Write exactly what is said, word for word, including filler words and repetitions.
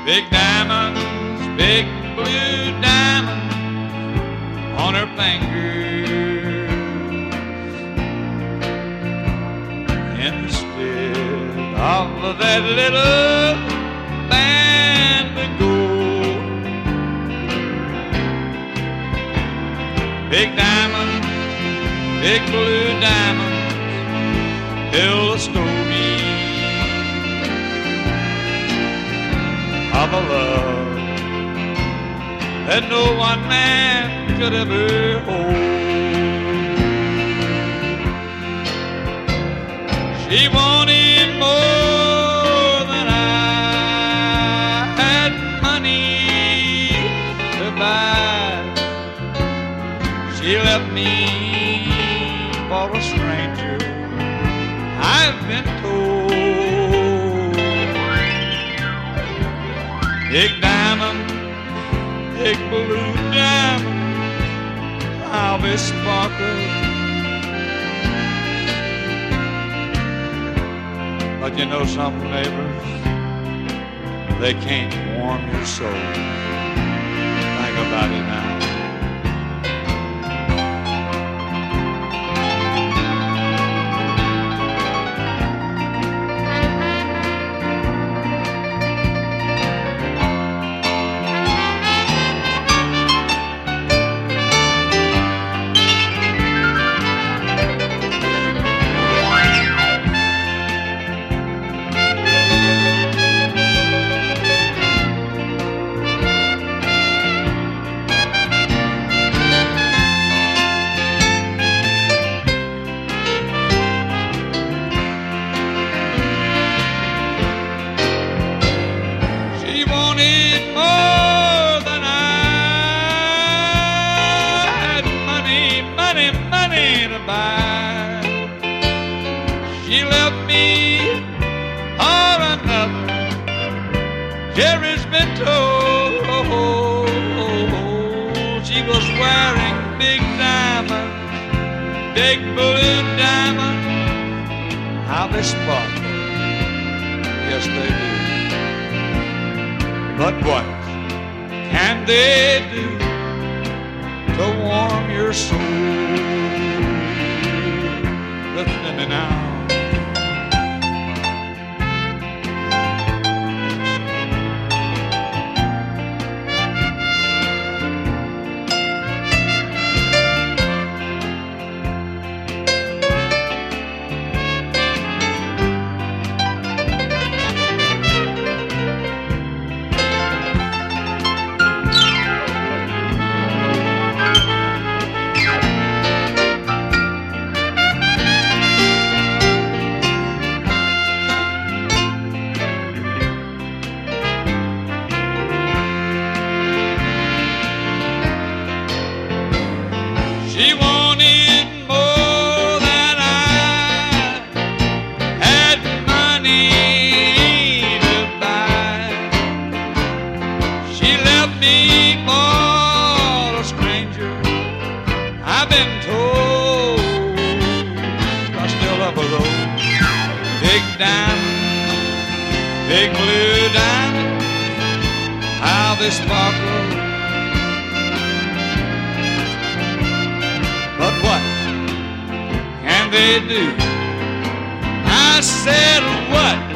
Big diamonds, big blue diamonds on her fingers. Instead of that little band of gold, big diamonds, big blue diamonds fill the story of a love that no one man could ever hold. She wanted more than I had money to buy. She left me for a stranger, I've been told. Big diamond, big blue diamond, how they sparkle. But you know something, neighbors, they can't warm your soul. Think about it now. She left me for another. Jerry's been told she was wearing big diamonds, big blue diamonds. How they sparkle, yes they do. But what can they do to warm your soul? Listen to me now. She wanted more than I had money to buy. She left me for a stranger, I've been told. I still love her though. Big diamond, big blue diamond, how they sparkle. But what can they do? I said, what